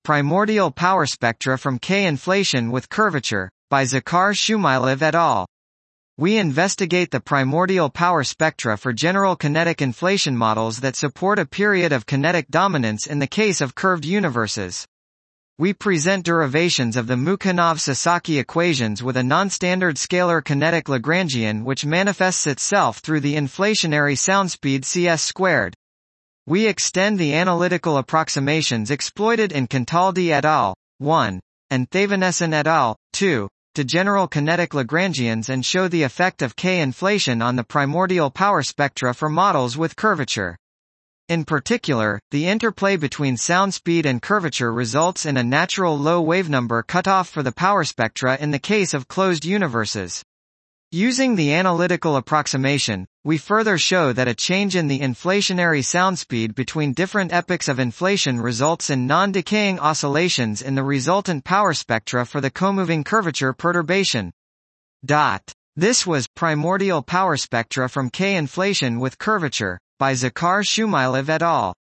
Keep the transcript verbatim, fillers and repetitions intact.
Primordial Power Spectra from K-Inflation with Curvature, by Zakhar Shumailov et al. We investigate the primordial power spectra for general kinetic inflation models that support a period of kinetic dominance in the case of curved universes. We present derivations of the Mukhanov-Sasaki equations with a non-standard scalar kinetic Lagrangian which manifests itself through the inflationary soundspeed C S squared. We extend the analytical approximations exploited in Cataldi et al. one, and Thevenessen et al. two, to general kinetic Lagrangians and show the effect of K-inflation on the primordial power spectra for models with curvature. In particular, the interplay between sound speed and curvature results in a natural low wavenumber cutoff for the power spectra in the case of closed universes. Using the analytical approximation, we further show that a change in the inflationary sound speed between different epochs of inflation results in non-decaying oscillations in the resultant power spectra for the comoving curvature perturbation. Dot. This was Primordial Power Spectra from K-Inflation with Curvature, by Zakhar Shumailov et al.